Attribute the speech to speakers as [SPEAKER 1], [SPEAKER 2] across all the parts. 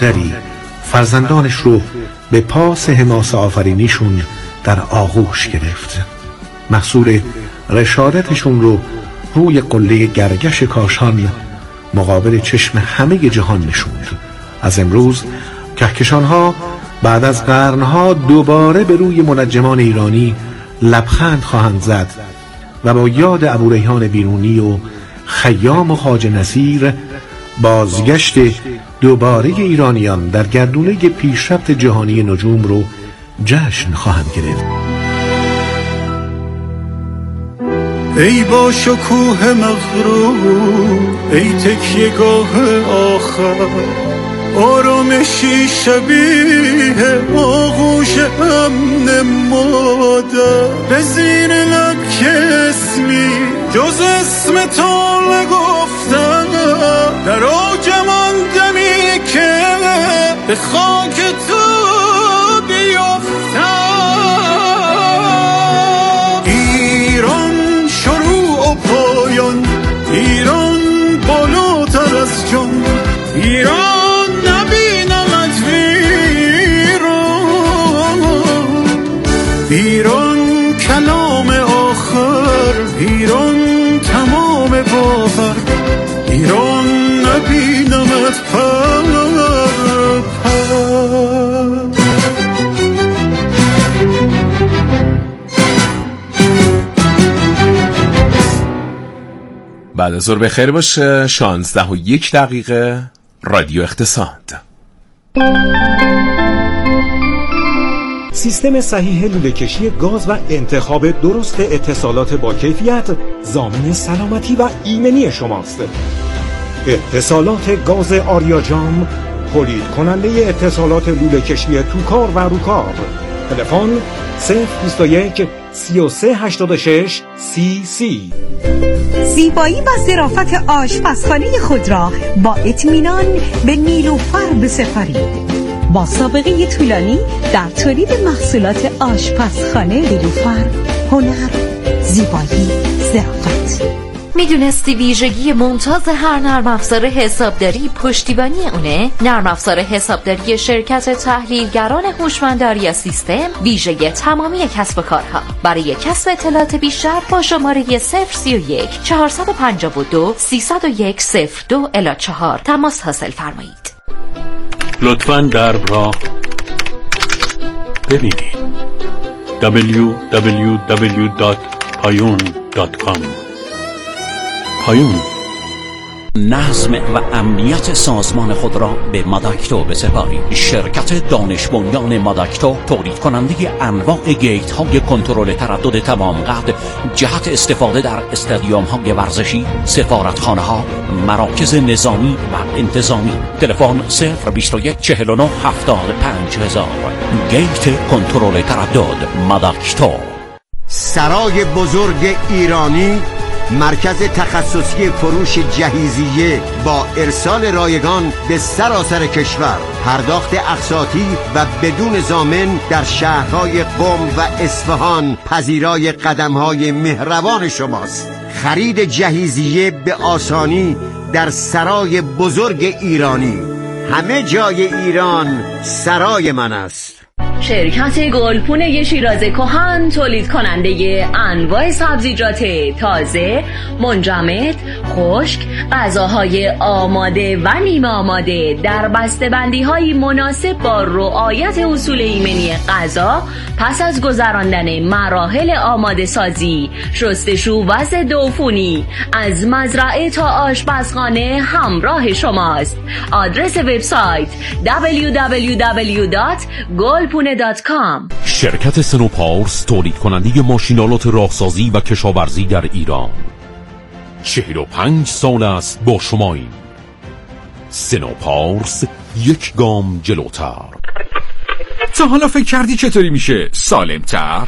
[SPEAKER 1] مادری فرزندانش رو به پاس حماسه آفرینیشون در آغوش گرفت. محصول رشادتشون رو روی قله گرگش کاشان مقابل چشم همه جهان نشوند. از امروز کهکشان‌ها بعد از قرنها دوباره به روی منجمان ایرانی لبخند خواهند زد و با یاد ابوریحان بیرونی و خیام و خواجه نصیر بازگشت دوباره ایرانیان در گردونه پیشرفت جهانی نجوم رو جشن خواهند گرفت.
[SPEAKER 2] ای با شکوه مغرور، ای تکیه‌گاه آخر، آرامشی شبیه آغوش امن مادر، به زیر لب که اسمی جز اسم تو نگفتم، در اوجم آن دمی که به خاک تو بیفتم. ایران شروع و پایان، ایران بالاتر از جان، ایران نبینمت ویران، ایران کلام آخر، ایران تمام باور، ایران نبینمت پر
[SPEAKER 3] بعد از ظهر بخیر باشه. 11:01 رادیو اقتصاد.
[SPEAKER 4] سیستم صحیح لوله‌کشی گاز و انتخاب درست اتصالات با کیفیت ضامن سلامتی و ایمنی شماست. اتصالات گاز آریاجام، تولید کننده اتصالات لوله‌کشی توکار و روکار. تلفن 021 3386 30
[SPEAKER 5] زیبایی و ظرافت آشپزخانه خود را با اطمینان به نیلوفر بسپارید. با سابقه طولانی در تولید محصولات آشپزخانه، نیلوفر هنر، زیبایی، ظرافت.
[SPEAKER 6] میدونستی ویژگی ممتاز هر نرم افزار حسابداری پشتیبانی اونه؟ نرم افزار حسابداری شرکت تحلیلگران هوشمند آریا سیستم ویژه تمامی کسب و کارها. برای کسب اطلاعات بیشتر با شماره 031 452 301 02 تماس حاصل فرمایید.
[SPEAKER 7] لطفاً درب را ببینید. www.payun.com پایون
[SPEAKER 8] نظم و امنیت سازمان خود را به ماداکتو بسپارید. شرکت دانش بنیان ماداکتو تولید کننده انواع گیت های کنترل تردد تمام قد جهت استفاده در استادیوم های ورزشی، سفارتخانه ها، مراکز نظامی و انتظامی. تلفن 021 49 75000. گیت کنترل تردد ماداکتو.
[SPEAKER 9] سرای بزرگ ایرانی، مرکز تخصصی فروش جهیزیه با ارسال رایگان به سراسر کشور، پرداخت اقساطی و بدون ضامن در شهرهای قم و اصفهان پذیرای قدمهای مهربان شماست. خرید جهیزیه به آسانی در سرای بزرگ ایرانی. همه جای ایران سرای من است.
[SPEAKER 10] شرکت گلپونه شیراز کهن تولید کننده انواع سبزیجات تازه، منجمد، خشک، غذاهای آماده و نیمه آماده در بسته‌بندی‌های مناسب با رعایت اصول ایمنی غذا پس از گذراندن مراحل آماده سازی، شستشو و ضد عفونی از مزرعه تا آشپزخانه همراه شماست. آدرس وبسایت www.golpune.com.
[SPEAKER 11] شرکت سنوپارس تولید کننده ماشینالات راهسازی و کشاورزی در ایران. 45 سال است با شماییم. سنوپارس، یک گام جلوتر.
[SPEAKER 12] تا حالا فکر کردی چطوری میشه سالمتر،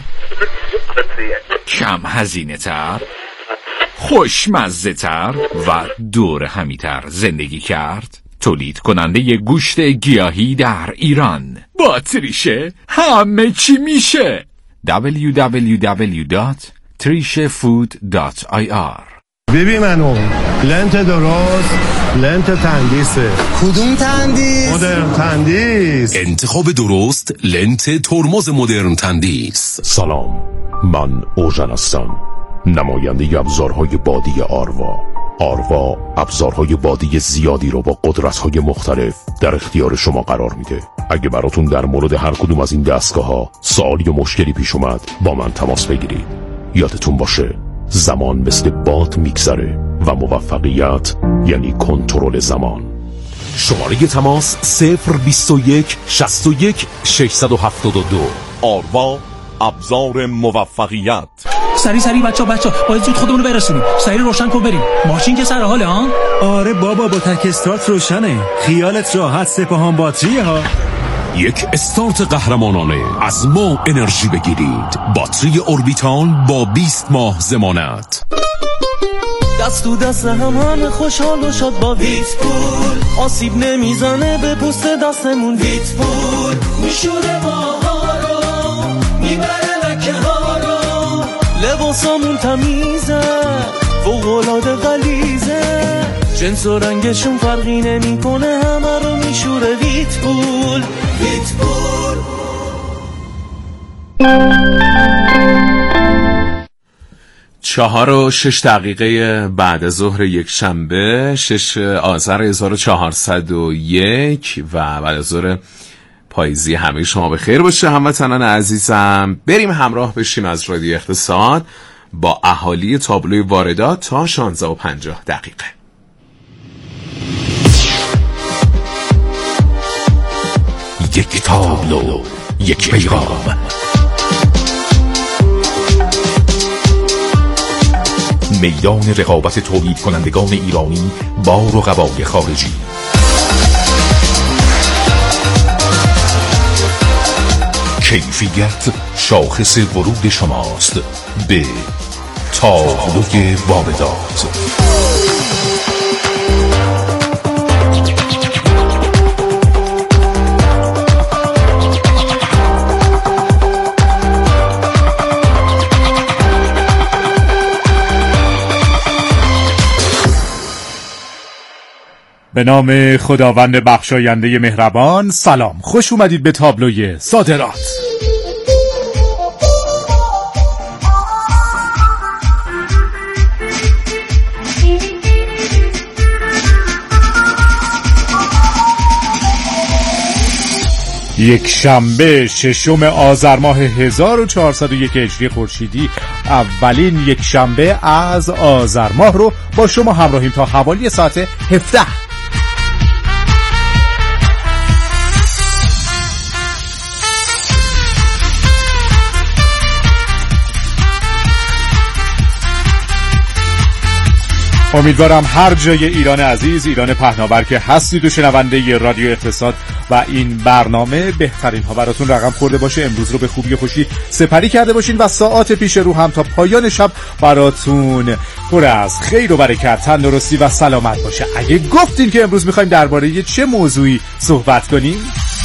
[SPEAKER 12] کم هزینه تر، خوشمزه تر و دور همیتر زندگی کرد؟ تولید کننده گوشت گیاهی در ایران با تریشه همه چی میشه. www.trishefood.ir.
[SPEAKER 13] ببین منو لنت درست، لنت تندیسه.
[SPEAKER 14] کدوم تندیس؟
[SPEAKER 13] مدرن تندیس.
[SPEAKER 11] انتخاب درست لنت ترمز مدرن تندیس.
[SPEAKER 15] سلام، من اوژن هستم، نماینده ابزارهای بادی آروا. آروا ابزارهای بادی زیادی رو با قدرت‌های مختلف در اختیار شما قرار میده. اگه براتون در مورد هر کدوم از این دستگاه‌ها سوال یا مشکلی پیش اومد با من تماس بگیرید. یادتون باشه زمان مثل باد میگذره و موفقیت یعنی کنترل زمان.
[SPEAKER 11] شماره تماس 021 61 672.
[SPEAKER 16] آروا ابزار موفقیت.
[SPEAKER 17] سری بچا باید زود خودمون رو برسونیم. سری روشن کن بریم. ماشین که سر حاله ها؟
[SPEAKER 18] آره بابا با تک استارت روشنه. خیالت راحت، سپاهان باتریه ها.
[SPEAKER 11] یک استارت قهرمانانه از ما انرژی بگیرید. باتری اوربیتال با 20 ماه ضمانت.
[SPEAKER 19] دست تو دست همه خوشحال و شاد با ویتپول. آسیب نمیزنه به پوست دستمون. ویتپول میشوره ماها رو، میبره لکه ها رو. لباسامون تمیزه، فوق‌العاده غلیظه. جنس و رنگشون فرقی نمیکنه، همه رو میشوره ویتپول. ویتپول.
[SPEAKER 3] 4:06 بعد از ظهر یک شنبه 6 آذر 1401 و بعد از ظهر پاییزی همه شما به خیر باشه هموطنان عزیزم. بریم همراه بشیم از رادیو اقتصاد با اهالی تابلوی واردات تا 16:50.
[SPEAKER 11] یک تابلو، یک پیغام. میدان رقابت تولید کنندگان ایرانی با رقبای خارجی. کیفیت شاخص ورود شماست به تابلوی واردات.
[SPEAKER 20] به نام خداوند بخشاینده مهربان. سلام، خوش اومدید به تابلوی صادرات. یک شنبه 6 آذر ماه 1401 هجری خورشیدی، اولین یک شنبه از آذر ماه رو با شما همراهیم تا حوالی ساعت 17. امیدوارم هر جای ایران عزیز، ایران پهناور که هستید و شنونده رادیو اقتصاد و این برنامه بهترین ها براتون رقم خورده باشه. امروز رو به خوبی و خوشی سپری کرده باشین و ساعات پیش رو هم تا پایان شب براتون پر از خیر و برکت، تندرستی و سلامت باشه. اگه گفتین که امروز میخوایم درباره چه موضوعی صحبت کنیم،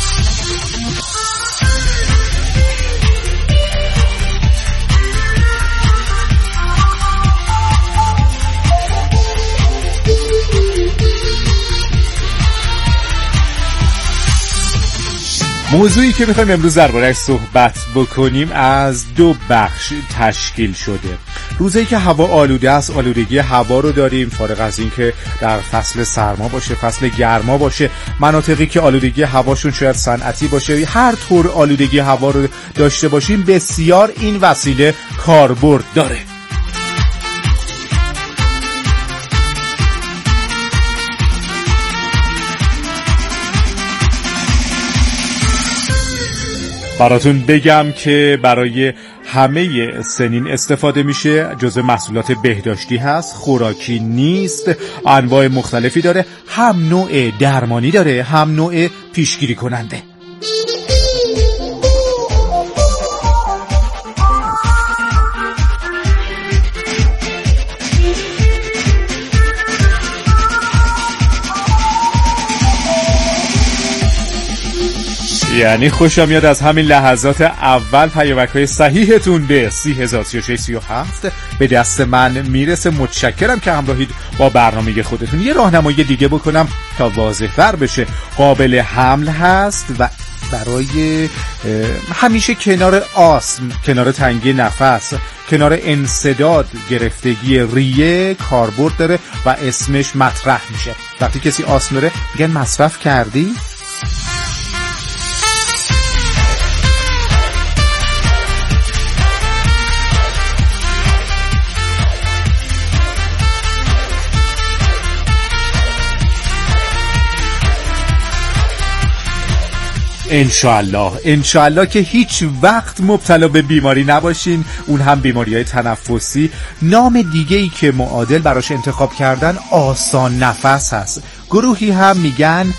[SPEAKER 20] موضوعی که میخوایم امروز درباره‌اش صحبت بکنیم از دو بخش تشکیل شده. روزی که هوا آلوده است، آلودگی هوا رو داریم، فارغ از این که در فصل سرما باشه، فصل گرما باشه، مناطقی که آلودگی هواشون شاید صنعتی باشه، هر طور آلودگی هوا رو داشته باشیم، بسیار این وسیله کاربرد داره. براتون بگم که برای همه سنین استفاده میشه، جزو محصولات بهداشتی هست، خوراکی نیست، انواع مختلفی داره، هم نوع درمانی داره، هم نوع پیشگیری کننده. یعنی خوشم میاد از همین لحظات اول پیامک‌های صحیحتون به 303637 به دست من میرسه. متشکرم که همراهید با برنامه خودتون. یه راهنمایی دیگه بکنم تا واضح‌تر بشه. قابل حمل هست و برای همیشه کنار آسم، کنار تنگی نفس، کنار انسداد گرفتگی ریه کاربرد داره و اسمش مطرح میشه. وقتی کسی آسم داره میگن مصرف کردی؟ انشالله که هیچ وقت مبتلا به بیماری نباشین، اون هم بیماری‌های تنفسی. نام دیگه‌ای که معادل براش انتخاب کردن آسان نفس هست. گروهی هم میگن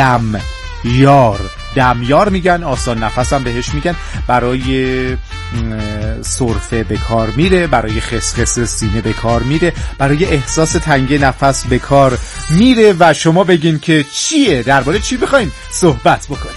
[SPEAKER 20] دمیار میگن، آسان نفس هم بهش میگن. برای سرفه به کار میره، برای خسخس سینه به کار میره، برای احساس تنگی نفس به کار میره. و شما بگین که چیه، درباره چی بخواین صحبت بکنین.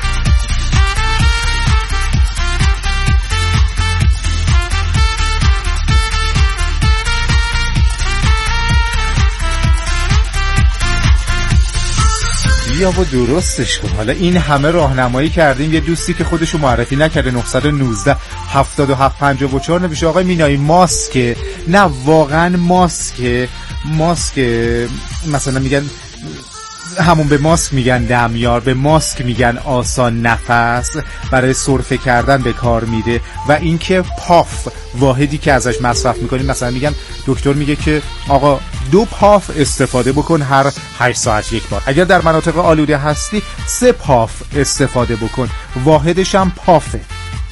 [SPEAKER 20] یا با درستش کن. حالا این همه راهنمایی کردیم، یه دوستی که خودشو معرفی نکرده 919 7754 نوشته آقای مینایی ماسک. نه واقعا ماسک مثلا میگن همون به ماسک میگن دمیار، به ماسک میگن آسان نفس، برای سرفه کردن به کار میده. و اینکه پاف واحدی که ازش مصرف میکنیم، مثلا میگن دکتر میگه که آقا 2 پاف استفاده بکن هر 8 ساعت یک بار. اگر در مناطق آلوده هستی 3 پاف استفاده بکن، واحدش هم پافه.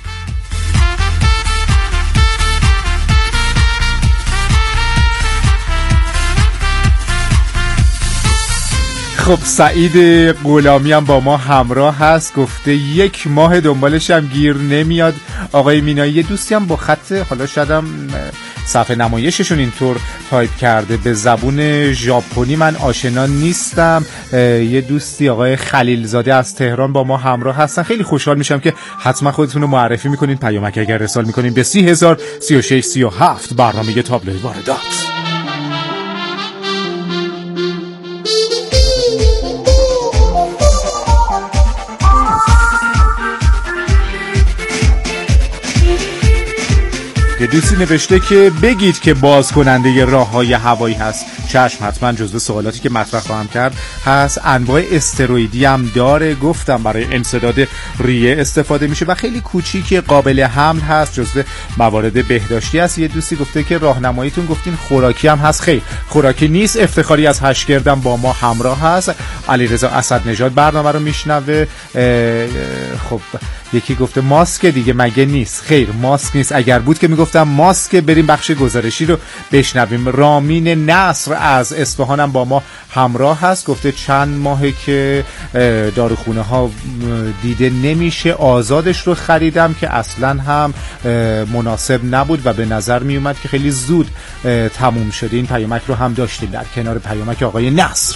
[SPEAKER 20] خب سعید غلامی هم با ما همراه هست، گفته 1 ماه دنبالش هم گیر نمیاد. آقای مینایی یه دوستی هم با خط، حالا شایدم صفحه نمایششون اینطور تایپ کرده، به زبون ژاپنی من آشنا نیستم. یه دوستی آقای خلیلزاده از تهران با ما همراه هستن. خیلی خوشحال میشم که حتما خودتون رو معرفی میکنین. پیامک اگر ارسال میکنین به 303637 برنامه تابلوی واردات. یه دوستی نوشته که بگید که باز کننده راه‌های هوایی هست. چشم، حتما جزو سوالاتی که مطرح خواهم کرد هست. انواع استروئیدی هم داره، گفتم برای انسداد ریه استفاده میشه و خیلی کوچیک، قابل حمل هست، جزو موارد بهداشتی است. یه دوستی گفته که راهنماییتون گفتین خوراکی هم هست. خیر، خوراکی نیست. افتخاری از هشگردم با ما همراه هست. علیرضا اسدنژاد برنامه رو میشنوه. خب یکی گفته ماسک دیگه مگه نیست؟ خیر، ماسک نیست. اگر بود که میگفتم ماسک. بریم بخش گزارشی رو بشنویم. رامین نصر از اصفهان هم با ما همراه هست. گفته چند ماهه که داروخونه ها دیده نمیشه، آزادش رو خریدم که اصلا هم مناسب نبود و به نظر می اومد که خیلی زود تموم شده. این پیامک رو هم داشتیم در کنار پیامک آقای نصر.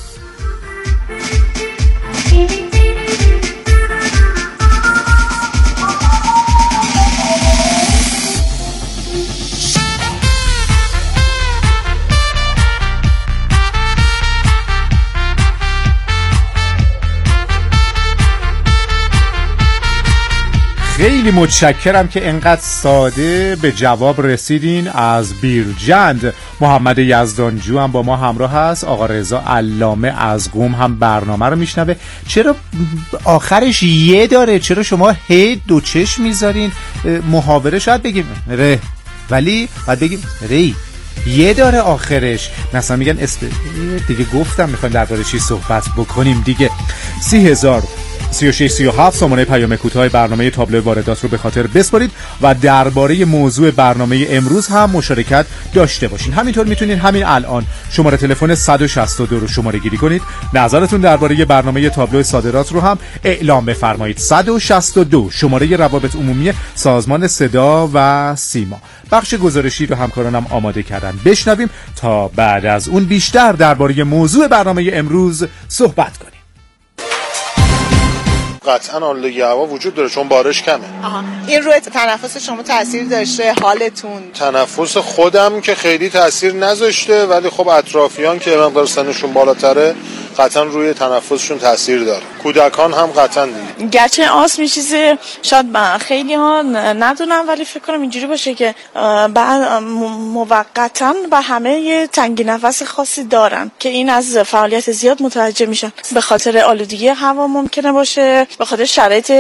[SPEAKER 20] خیلی متشکرم که انقدر ساده به جواب رسیدین. از بیرجند محمد یزدانجو هم با ما همراه هست. آقا رضا علامه از قم هم برنامه رو میشنوه. چرا آخرش یه داره؟ چرا شما هی 2 چشم میذارین؟ محاوره شاید بگیم ره، ولی باید بگیم ری. یه داره آخرش. مثلا میگن دیگه گفتم میخوایم درباره چی صحبت بکنیم دیگه. 303637 سامانه پیام کوتاه برنامه تابلو واردات رو به خاطر بسپارید و درباره موضوع برنامه امروز هم مشارکت داشته باشین. همینطور میتونین همین الان شماره تلفن 162 رو شماره گیری کنید. نظرتون درباره برنامه تابلو صادرات رو هم اعلام بفرمایید. 162 شماره روابط عمومی سازمان صدا و سیما. بخش گزارشی رو همکارانم آماده کردن. بشنویم تا بعد از اون بیشتر درباره موضوع برنامه امروز صحبت کنیم.
[SPEAKER 14] قطعا آلودگی هوا وجود داره چون بارش کمه.
[SPEAKER 21] این روی تنفس شما تاثیر داشته؟ حالتون؟
[SPEAKER 14] تنفس خودم که خیلی تاثیر نذاشته، ولی خب اطرافیان که مقدار سنشون بالاتره قطعا روی تنفسشون تاثیر داره. کودکان هم قطعا دیگه.
[SPEAKER 22] گرچه آسم چیزی شاید خیلی ها ندونم، ولی فکر کنم اینجوری باشه که بعد موقتا و همه یه تنگی نفس خاصی دارن که این از فعالیت زیاد متوجه میشن. به خاطر آلودگی هوا ممکنه باشه، به خاطر شرایط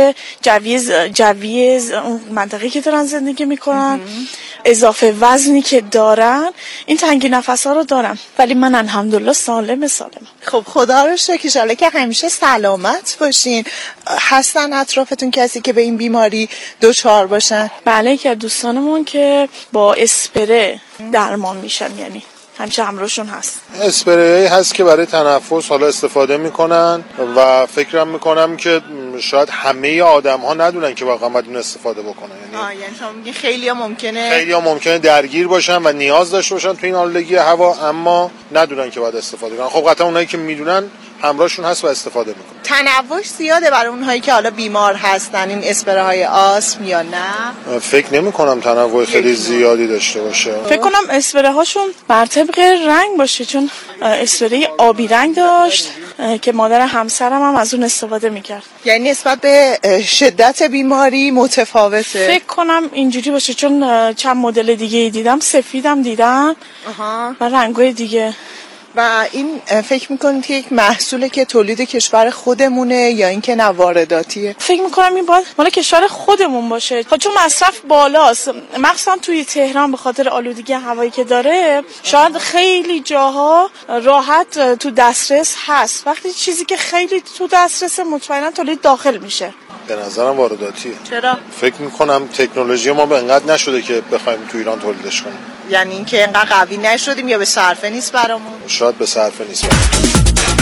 [SPEAKER 22] جوی اون منطقه‌ای که دارن زندگی میکنن، اضافه وزنی که دارن، این تنگی نفس ها رو دارن. ولی من الحمدلله سالمه.
[SPEAKER 21] خب خدا رو شکر ان که همیشه سلامت باشین. هستن اطرافتون کسی که به این بیماری دچار باشن؟
[SPEAKER 22] بله، که دوستانمون که با اسپره درمان میشن، یعنی همیشه همراهشون هست.
[SPEAKER 14] اسپری هست که برای تنفس حالا استفاده میکنن و فکرم میکنم که شاید همه آدم ها ندونن که واقعا باید اون استفاده بکنن.
[SPEAKER 21] یعنی شما میگین خیلی
[SPEAKER 14] ممکنه درگیر باشن و نیاز داشته باشن تو این آلودگی هوا، اما ندونن که باید استفاده کنن. خب قطعا اونایی که میدونن همراهشون هست و استفاده میکنن.
[SPEAKER 21] تنوعش زیاده برای اونهایی که حالا بیمار هستن این اسپره های آسم یا نه؟
[SPEAKER 14] فکر نمی‌کنم تنوع خیلی زیادی داشته باشه.
[SPEAKER 22] فکر کنم اسپره هاشون بر طبق رنگ باشه، چون اسپره آبی رنگ داشت که مادر همسرم هم از اون استفاده میکرد.
[SPEAKER 21] یعنی نسبت به شدت بیماری متفاوته؟
[SPEAKER 22] فکر کنم اینجوری باشه، چون چند مدل دیگه دیدم، سفیدم دیدم و رنگای دیگه.
[SPEAKER 21] و این فکر میکنید که یک محصوله که تولید کشور خودمونه یا اینکه نه وارداتیه؟
[SPEAKER 22] فکر میکنم این باید مال کشور خودمون باشه، چون مصرف بالاست، مخصوصا توی تهران به خاطر آلودگی هوایی که داره. شاید خیلی جاها راحت تو دسترس هست، وقتی چیزی که خیلی تو دسترس مطمئنا تولید داخل میشه.
[SPEAKER 14] به نظرم وارداتیه.
[SPEAKER 22] چرا؟
[SPEAKER 14] فکر میکنم تکنولوژی ما به انقدر نشده که بخوایم تو ایران تولیدش کنیم.
[SPEAKER 21] یعنی اینکه انقدر قوی نشدیم یا به صرفه نیست برامون؟
[SPEAKER 14] شاید به صرفه نیست برامون.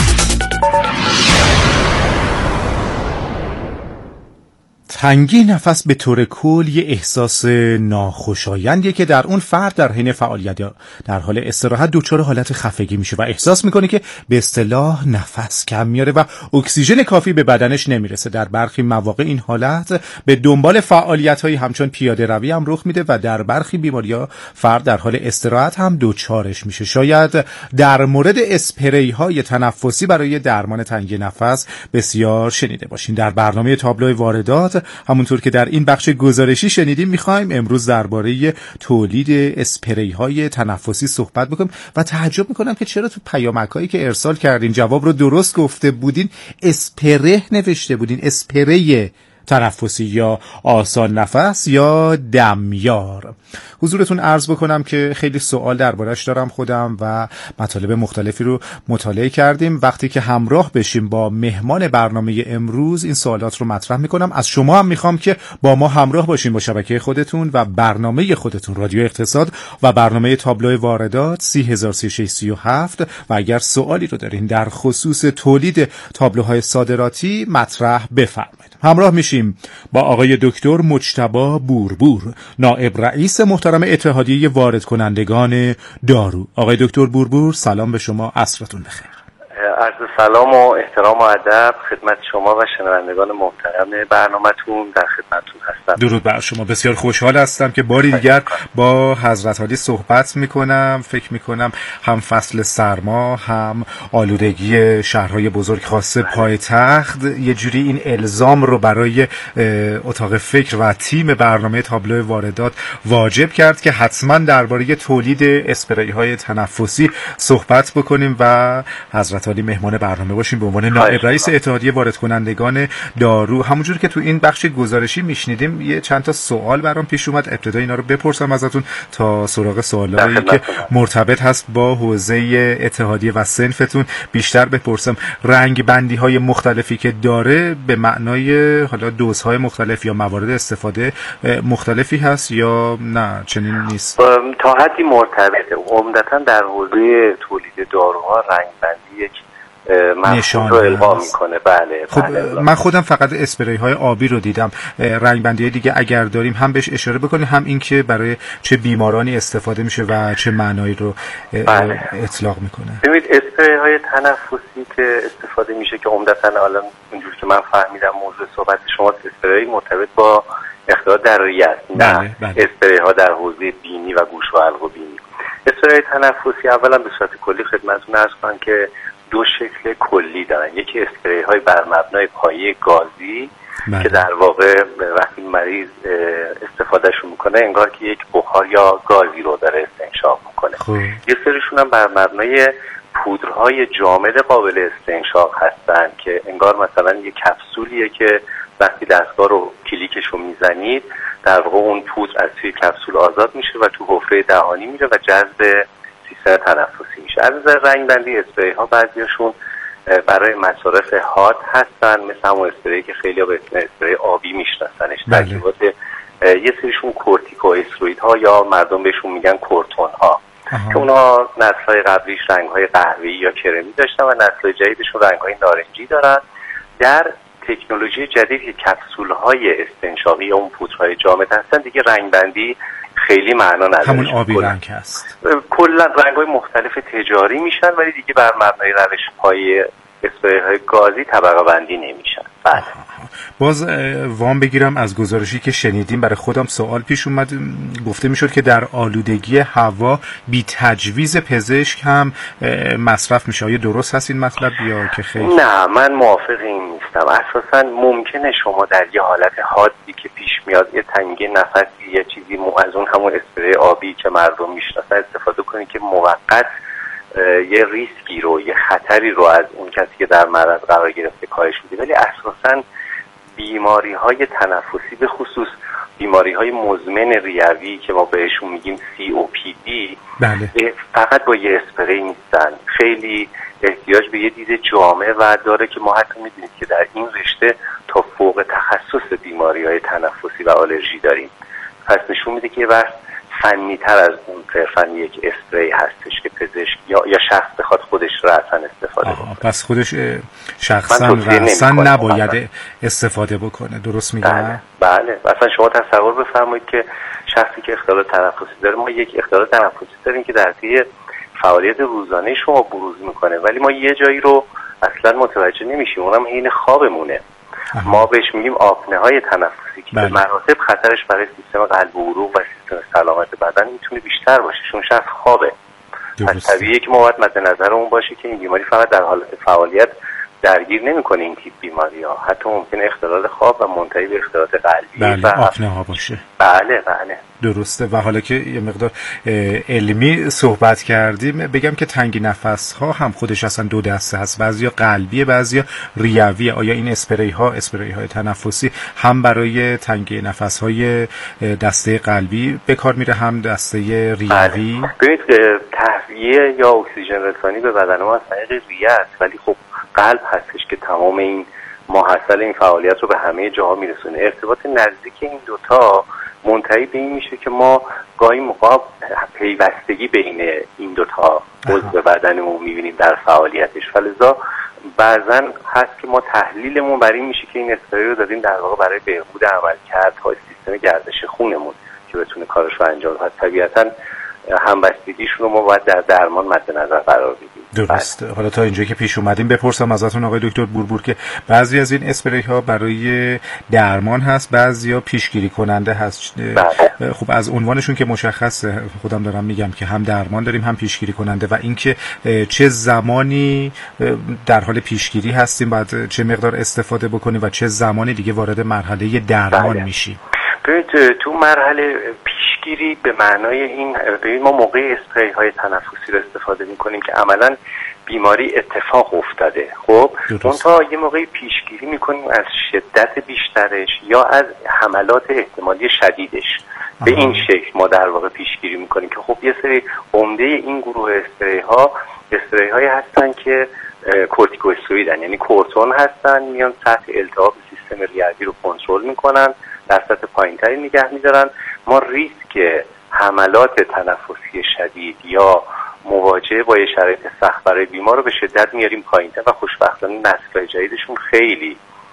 [SPEAKER 20] تنگی نفس به طور کل یه احساس ناخوشایندیه که در اون فرد در حین فعالیت یا در حال استراحت دچار حالت خفگی میشه و احساس میکنه که به اصطلاح نفس کم میاره و اکسیژن کافی به بدنش نمیرسه. در برخی مواقع این حالت به دنبال فعالیت‌هایی همچون پیاده روی هم رخ میده و در برخی بیماری‌ها فرد در حال استراحت هم دچارش میشه. شاید در مورد اسپری‌های تنفسی برای درمان تنگی نفس بسیار شنیده باشین. در برنامه تابلو واردات همونطور که در این بخش گزارشی شنیدیم میخوایم امروز درباره تولید اسپری‌های تنفسی صحبت بکنیم و تعجب میکنم که چرا تو پیامک‌هایی که ارسال کردین جواب رو درست گفته بودین، اسپره نوشته بودین، اسپری تنفسی یا آسان نفس یا دمیار. حضورتون عرض بکنم که خیلی سوال دربارش دارم خودم و مطالب مختلفی رو مطالعه کردیم. وقتی که همراه بشیم با مهمان برنامه امروز این سوالات رو مطرح میکنم. از شما هم میخوام که با ما همراه باشین با شبکه خودتون و برنامه خودتون رادیو اقتصاد و برنامه تابلو واردات 303637 و اگر سوالی رو دارین در خصوص تولید تابلوهای صادراتی مطرح بفرمایید. همراه میشیم با آقای دکتر مجتبی بوربور، نائب رئیس محترم اتحادیه وارد کنندگان دارو. آقای دکتر بوربور سلام به شما، عصرتون بخیر.
[SPEAKER 23] عرض سلام و احترام و ادب خدمت شما و شنوندگان محترم برنامه‌تون، در خدمتتون هستم.
[SPEAKER 20] درود بر شما. بسیار خوشحال هستم که باری دیگر با حضرت عالی صحبت میکنم. فکر میکنم هم فصل سرما هم آلودگی شهرهای بزرگ خاصه پایتخت یه جوری این الزام رو برای اتاق فکر و تیم برنامه تابلو واردات واجب کرد که حتما درباره تولید اسپری‌های تنفسی صحبت بکنیم و حضرت عالی مهمان برنامه باشیم به عنوان نائب رئیس اتحادیه وارد کنندگان دارو. همونجور که تو این بخش گزارشی میشنیدیم یه چند تا سوال برام پیش اومد، ابتدا اینا رو بپرسم ازتون تا سراغ سوالایی که مرتبط هست با حوزه اتحادیه و صنفتون بیشتر بپرسم. رنگ بندی های مختلفی که داره به معنای حالا دوزهای مختلف یا موارد استفاده مختلفی هست یا نه چنین نیست؟
[SPEAKER 23] تا حدی مرتبطه. عمدتاً در حوزه تولید داروها رنگ بندی یک
[SPEAKER 20] نشان
[SPEAKER 14] رو القا میکنه. بله.
[SPEAKER 20] خب
[SPEAKER 14] بله.
[SPEAKER 20] من خودم فقط اسپری های آبی رو دیدم. رنگ بندی دیگه اگر داریم هم بهش اشاره بکنیم، هم اینکه برای چه بیمارانی استفاده میشه و چه معنایی رو اطلاق میکنه.
[SPEAKER 23] ببینید اسپری های تنفسی که استفاده میشه که عمدتاً الان اونجوری که من فهمیدم موضوع صحبت شما اسپری مرتبط با اختلال در ریه است، نه اسپری ها در حوزه بینی و گوش و حلق و بینی. اسپری های تنفسی اولا به صورت کلی خدمتتون عرض کنم که دو شکل کلی دارن. یکی اسپری های بر مبنای پایه گازی که در واقع وقتی مریض استفادهشون میکنه انگار که یک بخار یا گازی رو داره استنشاق میکنه. یه سریشون هم بر مبنای پودرهای جامد قابل استنشاق هستن که انگار مثلا یه کپسولیه که وقتی دستگاه رو کلیکش رو میزنید در واقع اون پودر از توی کپسول آزاد میشه و تو حفره دهانی میره و جذب سیستم تنفسی میشه. از نظر رنگ بندی اسپری ها بعضیاشون برای مصارف حاد هستن، مثل همون اسپری که خیلی ها به اسم اسپری آبی میشناسنش. ترکیبات یه سریشون کورتیکو استروید ها یا مردم بهشون میگن کورتون ها که اونا نسل‌های قبلیش رنگ‌های قهوه‌ای یا کرمی داشتن و نسل جدیدشون رنگ‌های نارنجی دارن. در تکنولوژی جدید که کپسول‌های استنشاقی یا اون پودرهای جامد هستن دیگه رنگ‌بندی خیلی معنا نداره.
[SPEAKER 20] همون آبی رنگ هست.
[SPEAKER 23] کلا رنگ‌های مختلف تجاری میشن ولی دیگه بر مبنای روش پای اسپری‌های گازی طبقه بندی نمیشن. بله.
[SPEAKER 20] باز وام بگیرم از گزارشی که شنیدیم، برای خودم سوال پیش اومد. گفته میشد که در آلودگی هوا بی تجویز پزشک هم مصرف میشه. آیا درست هست این مطلب یا که خیر؟
[SPEAKER 23] نه، من موافق این نیستم. اساسا ممکنه شما در یه حالت حادی که پیش میاد یه تنگی نفسی یا چیزی از اون همون اسپری آبی که مردم میشناسن استفاده کنید که موقت یه ریسکی رو، یه خطری رو از اون کسی که در معرض قرار گرفته کاهش میده. ولی اساساً بیماری‌های تنفسی به خصوص بیماری‌های مزمن ریوی که ما بهشون میگیم COPD فقط با یه اسپری نیستن. خیلی احتیاج به یه دید جامع و داره که ما حتی میدونید که در این رشته تا فوق تخصص بیماری‌های تنفسی و آلرژی داریم. پس نشون میده که یه بحث فنی تر از اون صرفاً یک اسپری هستش که پزشک یا شخص بخواد خودش رأساً استفاده کنه.
[SPEAKER 20] پس خودش شخصاً رأساً نباید استفاده بکنه. درست میگم؟
[SPEAKER 23] بله. مثلا شما تصور بفرمایید که شخصی که اختلال تنفسی داره، ما یک اختلال تنفسی داریم که در طی فعالیت روزانه شما بروز میکنه ولی ما یه جایی رو اصلاً متوجه نمیشیم، اونم حین خوابمونه. ما بهش میگیم آپنه‌های تنفسی که به مراتب خطرش برای سیستم قلب و عروق و سیستم سلامت بدن میتونه بیشتر باشه چون شخص خوابه. پس طبیعیه که ما باید مد نظرمون باشه که این بیماری فقط در حالت فعالیت درگیر نمیکنه این تیپ بیماری ها، حتی ممکنه اختلال خواب و منتهی به اختلالات قلبی
[SPEAKER 20] و آپنه ها باشه.
[SPEAKER 23] بله.
[SPEAKER 20] درسته. و حالا که یه مقدار علمی صحبت کردیم بگم که تنگی نفس ها هم خودش اصلا دو دسته هست، بعضیا قلبیه بعضیا ریویه. آیا این اسپری های تنفسی هم برای تنگی نفس های دسته قلبی به کار میره هم دسته ریوی؟
[SPEAKER 23] ببینید تهویه یا اکسیژن رسانی به بدن ما از طریق ریه است ولی خب قلب هستش که تمام این ماحصل این فعالیت رو به همه جاها میرسونه. ارتباط نزدیک این دوتا منتهی به این میشه که ما گاهی موقع پیوستگی بین این دوتا عضو بدنمون میبینیم در فعالیتش. فلذا بعضا هست که ما تحلیلمون بر این میشه که این اسپری رو دادیم در واقع برای بهبود عملکردهای سیستم گردش خونمون که بتونه کارش رو انجام بده. طبیعتاً همبستگیشون رو ما باید در درمان مد نظر قرار بدیم.
[SPEAKER 20] درسته. حالا تا اینجایی که پیش اومدیم بپرسم ازتون آقای دکتر بوربور که بعضی از این اسپری ها برای درمان هست، بعضیا پیشگیری کننده هست. خب از عنوانشون که مشخصه، خودم دارم میگم که هم درمان داریم هم پیشگیری کننده و اینکه چه زمانی در حال پیشگیری هستیم بعد چه مقدار استفاده بکنیم و چه زمانی دیگه وارد مرحله درمان میشیم.
[SPEAKER 23] تو مرحله پیشگیری به معنای این ببین ما موقع اسپری های تنفسی رو استفاده میکنیم که عملا بیماری اتفاق افتاده. خب اون تا یه موقعی پیشگیری میکنیم از شدت بیشترش یا از حملات احتمالی شدیدش. به این شکل ما در واقع پیشگیری میکنیم که خب یه سری عمده این گروه اسپری هایی هستن که کورتیکو استرویدن، یعنی کورتون هستن، میان سطح التهاب سیستم ریوی رو کنترل میکنن، در سطح پایینتری نگه میدارن. ما ریسک حملات تنفسی شدید یا مواجهه با شرایط سخت برای بیمار رو به شدت میاریم پایین‌تر و خوشبختانه نسل‌های جدیدشون خیلی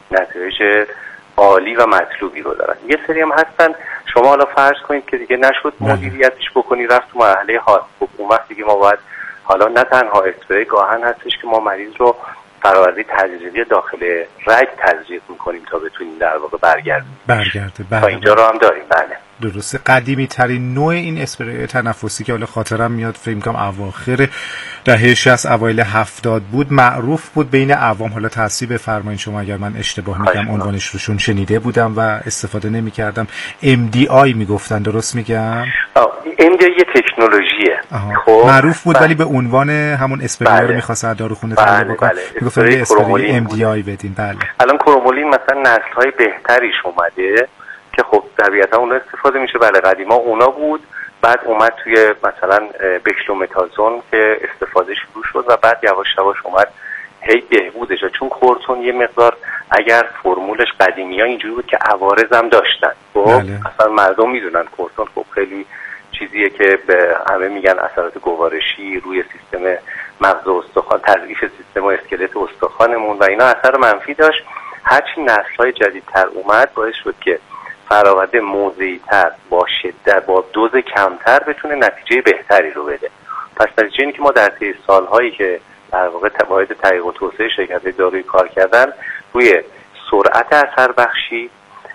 [SPEAKER 23] نتایج عالی و مطلوبی رو دارن. یه سری هم هستن شما حالا فرض کنید که دیگه نشد مدیریتش بکنی، رفت تو مرحله حاد، خب اون وقت دیگه ما باید حالا نه تنها اسپری، گاهن هستش که ما مریض رو فرآورده تزریقی داخل رگ تزریق میکنیم تا بتونیم در واقع برگرده. تا اینجا رو هم داریم. بله
[SPEAKER 20] درسته. قدیمی ترین نوع این اسپری تنفسی که حالا خاطرم میاد فکر کنم اواخر دهه 60 اوایل 70 بود، معروف بود بین عوام، حالا تصحیح بفرمایید شما اگر من اشتباه میگم عنوانش روشون شنیده بودم و استفاده نمیکردم، MDI میگفتن، درست میگم؟
[SPEAKER 23] MDI یه تکنولوژیه
[SPEAKER 20] خب معروف بود ولی به عنوان همون اسپری رو می‌خواستن داروخونه تولید بکنن، میگفتن یه اسپری MDI بدین. بله الان
[SPEAKER 23] کرومولین مثلا نسل‌های بهتریش اومده که خب طبیعتا اون استفاده میشه. بله قدیما اونا بود، بعد اومد توی مثلا بکلومتازون که استفاده شروع شد و بعد یواش یواش اومد هی بهبودش، چون کورتون یه مقدار اگر فرمولش قدیمی‌ها اینجوری بود که عوارض هم داشتن. خب اصلا مردم میدونن کورتون خب خیلی چیزیه که به همه میگن اثرات گوارشی روی سیستم مغز و استخوان، تضعیف سیستم و اسکلت استخوانمون و اینا اثر منفی داشت. هرچی نسل‌های جدیدتر اومد باعث شد که فراورده موضعی‌تر با شدت با دوز کمتر بتونه نتیجه بهتری رو بده. پس نتیجه اینه که ما در طی سال‌هایی که در واقع واحد تحقیق و توسعه شرکت‌های دارویی کار کردن روی سرعت اثر بخشی،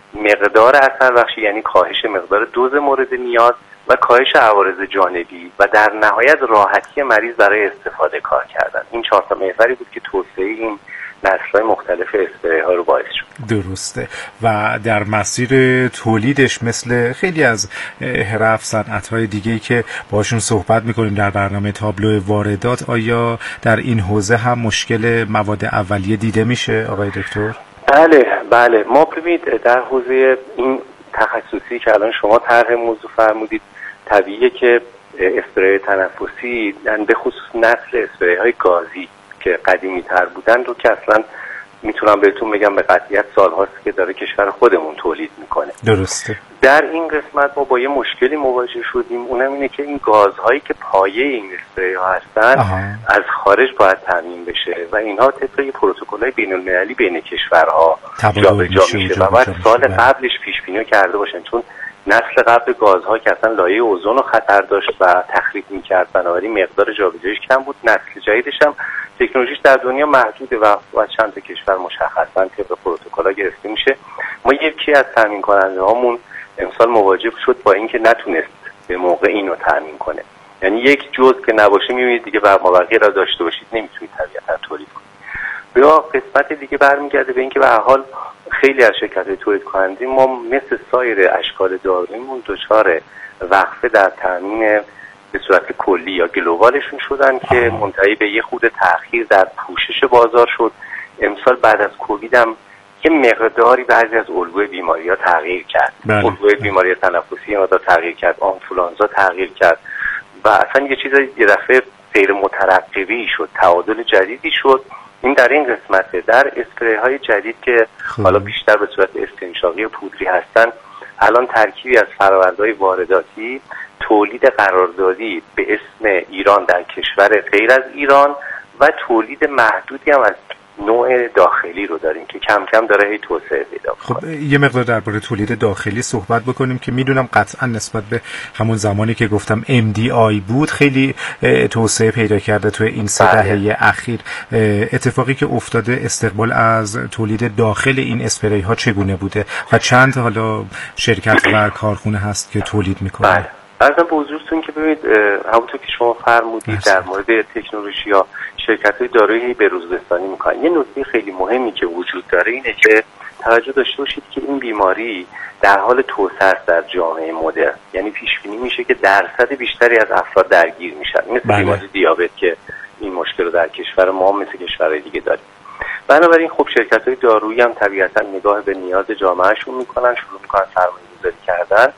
[SPEAKER 23] مقدار اثر بخشی یعنی کاهش مقدار دوز مورد نیاز و کاهش عوارض جانبی و در نهایت راحتی مریض برای استفاده کار کردن. این 4 تا محوری بود که توسعه این نسل‌های مختلف اسپری ها رو باعث شد.
[SPEAKER 20] درسته. و در مسیر تولیدش مثل خیلی از حرف صنعت‌های دیگه‌ای که باشون صحبت می‌کنیم در برنامه تابلو واردات، آیا در این حوزه هم مشکل مواد اولیه دیده میشه آقای دکتر؟
[SPEAKER 23] بله ما ببینید در حوزه این تخصصی که الان شما طرح موضوع فرمودید، طبیعیه که اسپری تنفسی به خصوص نسل اسپری های گازی که قدیمی تر بودن رو که اصلا میتونم بهتون بگم به قطعیت سال هاست که داره کشور خودمون تولید میکنه.
[SPEAKER 20] درسته.
[SPEAKER 23] در این قسمت ما با یه مشکلی مواجه شدیم، اونم اینه که این گازهایی که پایه این اسپری ها هستن از خارج باید تامین بشه و اینها طبق پروتکل‌های بین‌المللی بین کشورها جابجا میشه و باید سال قبلش پیش بینی کرده باشن، چون نسل قبل گازها که اصلا لایه اوزون رو خطر داشت و تخریب میکرد، بنابراین مقدار جابجاییش کم بود. نسل جدیدش هم تکنولوژیش در دنیا محدوده و چند تا کشور مشخصا طبق پروتکل‌ها گرفته میشه. ما یکی از تامین کننده هامون امسال مواجه شد با اینکه نتونست به موقع اینو تامین کنه، یعنی یک جزء که نباشه میبینید دیگه بقیه را داشته باشید نمیتونید طبیعتا تولید کنید. یا قسمت دیگه برمیگرده به اینکه به هر حال خیلی از شرکت‌های تولید کننده ما مثل سایر اشکال داروییمون دچار وقفه در تامین به صورت کلی یا گلوبالشون شدن که منتهی به یه خود تأخیر در پوشش بازار شد. امسال بعد از کووید هم یه مقداری بعضی از الگوی بیماری‌ها تغییر کرد. الگوی بیماری تنفسی مقدار تغییر کرد، آنفولانزا تغییر کرد و اصلا یه دفعه سیر مترقبی شد، تعادل جدیدی شد. این در این قسمته. در اسپری های جدید که حالا بیشتر به صورت استنشاقی و پودری هستن، الان ترکیبی از فرآورده‌های وارداتی، تولید قراردادی به اسم ایران در کشور غیر از ایران و تولید محدودی هم از نوع داخلی رو داریم که کم کم داره هی توسعه پیدا
[SPEAKER 20] کنه. خب یه مقدار درباره تولید داخلی صحبت بکنیم که میدونم قطعا نسبت به همون زمانی که گفتم MDI بود خیلی توسعه پیدا کرده توی این 3 دهه اخیر. اتفاقی که افتاده، استقبال از تولید داخل این اسپری ها چگونه بوده و چند حالا شرکت و کارخونه هست که تولید میکنه؟
[SPEAKER 23] عرضم به حضورتون که ببینید همونطور که شما فرمودید در مورد تکنولوژی ها شرکت‌های دارویی به روز رسانی میکنن. یه نکته خیلی مهمی که وجود داره اینه که توجه داشته باشید که این بیماری در حال توسعه است در جامعه مدرن، یعنی پیش بینی میشه که درصد بیشتری از افراد درگیر میشن، مثل بیماری دیابت که این مشکل رو در کشور ما مثل کشورهای دیگه داریم. بنابراین خب شرکت‌های دارویی هم طبیعتاً نگاه به نیاز جامعهشون میکنن، شروع میکنن سرمایه‌گذاری کردن.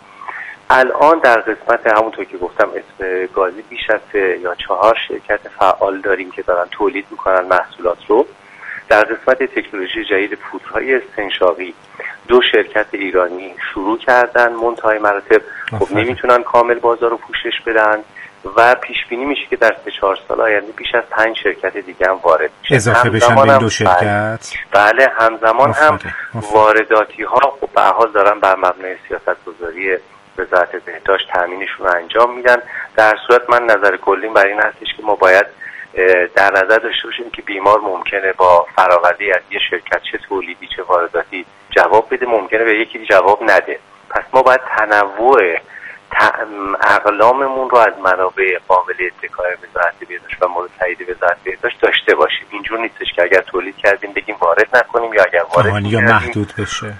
[SPEAKER 23] الان در قسمت همونطور که گفتم اسم گازی بیش از 3 یا 4 شرکت فعال داریم که دارن تولید میکنن محصولات رو. در قسمت تکنولوژی جدید پودرهای استنشاقی 2 شرکت ایرانی شروع کردن، منتهای مراتب خب نمیتونن کامل بازار رو پوشش بدن و پیش بینی میشه که در 3-4 سال آینده بیش از 5 شرکت دیگه هم وارد میشه،
[SPEAKER 20] اضافه بشن به این 2 شرکت.
[SPEAKER 23] بله همزمان هم وارداتی ها خب به هر حال دارن بر مبنای سیاست‌گذاری وزارت بهداشت تامینشون رو انجام میدن. در صورت من نظر کلیم بر این هستش که ما باید در نظر داشته باشیم که بیمار ممکنه با فراوری از یه شرکت چه تولیدی چه وارداتی جواب بده، ممکنه به یکی جواب نده. پس ما باید تنوع اقلاممون رو از منابع قابل اتکای وزارت بهداشت و مورد تایید وزارت بهداشت داشته باشیم. اینجور نیستش که اگر تولید کردیم بگیم وارد نکنیم یا اگر وارد
[SPEAKER 20] یا محدود بشه.